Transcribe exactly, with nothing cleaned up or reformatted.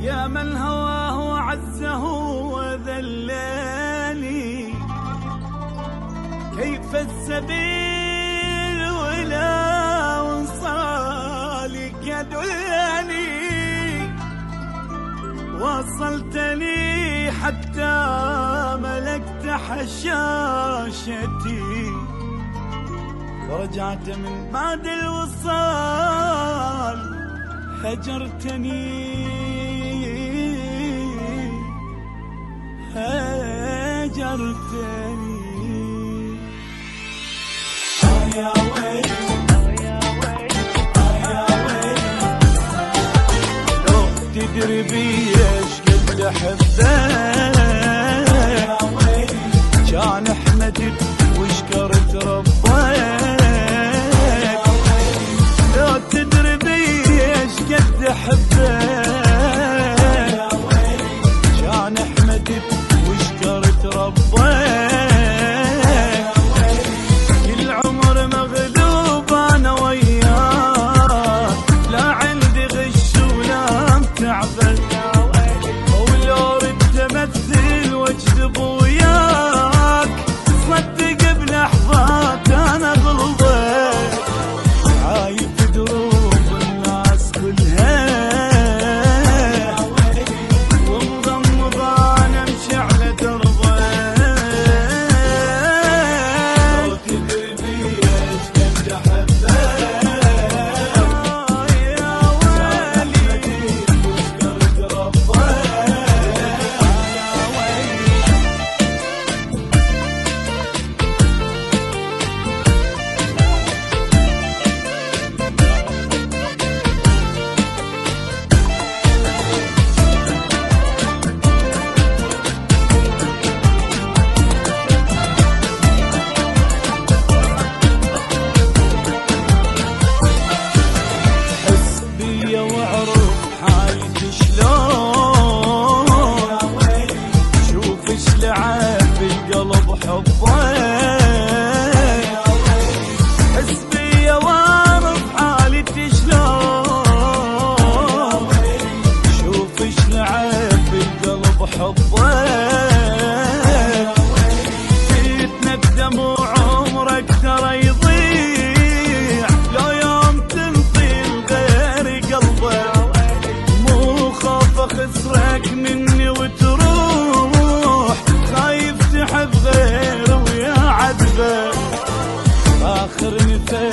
يا من هواه عزه وذلاني، كيف السبيل ولا وصالك يدلني، وصلتني حتى ملكت حشاشتي، ورجعت من بعد الوصال هجرتني هجرتني. آه يا ويلي آه يا ويلي، لو تدري بي ايش قد احبك، كان احمدك وشكرت ربك، لو تدري بي ايش قد احبك، كان احمدك وشكرت ربك، كل عمر مغلوب انا وياك، لا عندي غش ولا متعبد، ولو ردت امثل واكذب وياك، صدق بلحظات انا غلطت، عايف دروب الناس كلها، ومغمض انا امشي على دربه، لو تدري بي ايش قد احبك، يا ويلي وشكرت ربك، يا ويلي. واعرف حالتي شلون، شوف ايش لعب بالقلب حبك، حس بيا واعرف حالتي شلون، شوف ايش لعب بالقلب حبك، تتندم وعمرك ترى يضيع، لو يوم تنطي الغير قلبك، مو خوف خسرك مني وتروح، خايف تحب غير ويا عذبك، آخر نفس